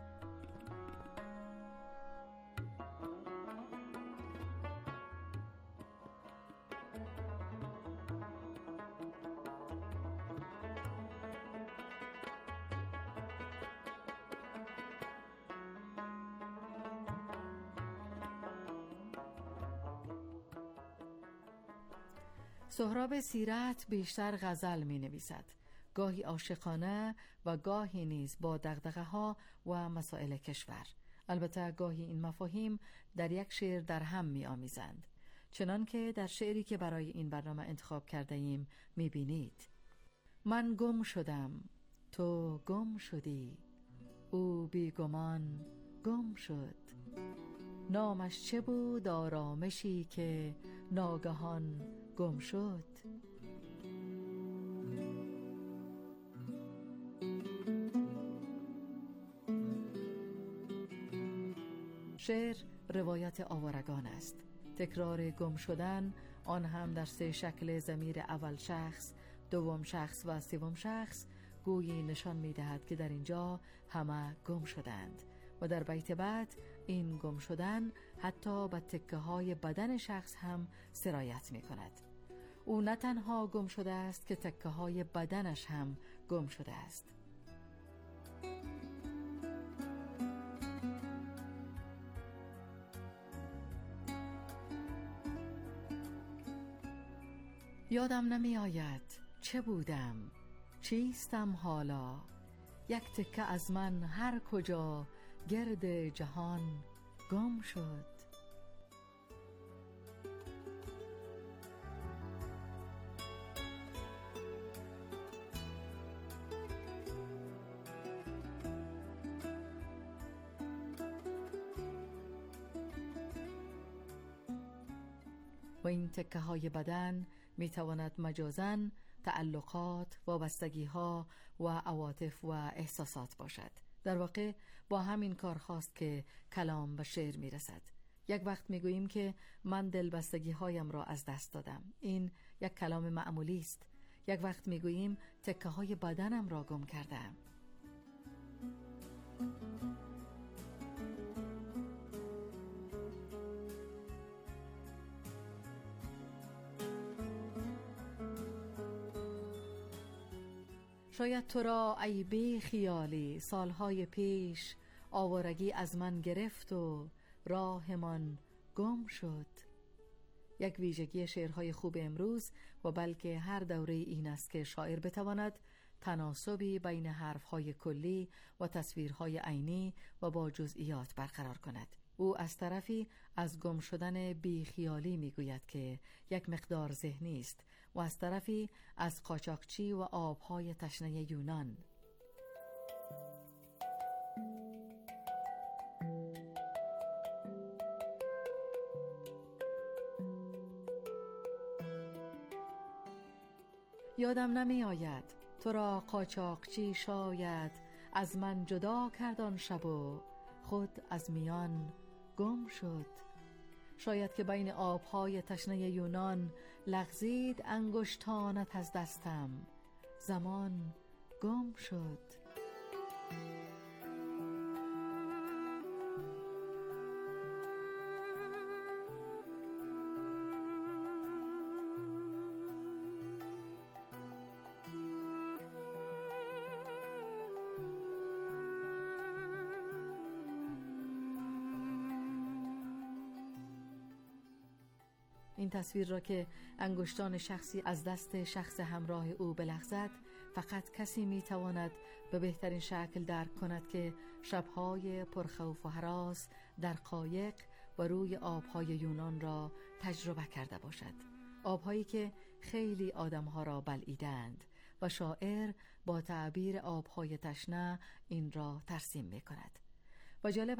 سهراب سیرت بیشتر غزل می نویسد، گاهی عاشقانه و گاهی نیز با دغدغه ها و مسائل کشور. البته گاهی این مفاهیم در یک شعر در هم می آمیزند، چنان که در شعری که برای این برنامه انتخاب کرده ایم می بینید. من گم شدم، تو گم شدی، او بیگمان گم شد. نامش چه بود آرامشی که ناگهان گم شد. شعر روایت آوارگان است. تکرار گم شدن، آن هم در سه شکل ضمیر اول شخص، دوم شخص و سوم شخص، گویی نشان می دهد که در اینجا همه گم شدند و در بیت بعد این گم شدن حتی به تکه های بدن شخص هم سرایت می کند. او نه تنها گم شده است که تکه های بدنش هم گم شده است. یادم نمی آید چه بودم، چیستم حالا، یک تکه از من هر کجا گرد جهان گم شد. و این تکه های بدن می تواند مجازاً تعلقات، وابستگی ها و عواطف و احساسات باشد. در واقع با همین کار خواست که کلام به شعر می رسد. یک وقت می گوییم که من دلبستگی هایم را از دست دادم. این یک کلام معمولی است. یک وقت می گوییم تکه های بدنم را گم کردم. شاید تو را ای بی خیالی سالهای پیش آوارگی از من گرفت و راهمان گم شد. یک ویژگی شعرهای خوب امروز و بلکه هر دوره این است که شاعر بتواند تناسبی بین حرفهای کلی و تصویرهای عینی و با جزئیات برقرار کند. او از طرفی از گم شدن بیخیالی میگوید که یک مقدار ذهنی است و از طرفی از قاچاقچی و آبهای تشنه یونان. یادم نمی آید تو را قاچاقچی شاید از من جدا کردان شب و خود از میان گم شد. شاید که بین آبهای تشنه یونان لغزید انگشتانت از دستم، زمان گم شد. این تصویر را که انگشتان شخصی از دست شخص همراه او بلغزد فقط کسی میتواند به بهترین شکل درک کند که شبهای پرخوف و هراس در قایق و روی آبهای یونان را تجربه کرده باشد، آبهایی که خیلی آدمها را بلعیدند و شاعر با تعبیر آبهای تشنه این را ترسیم می کند. و جالب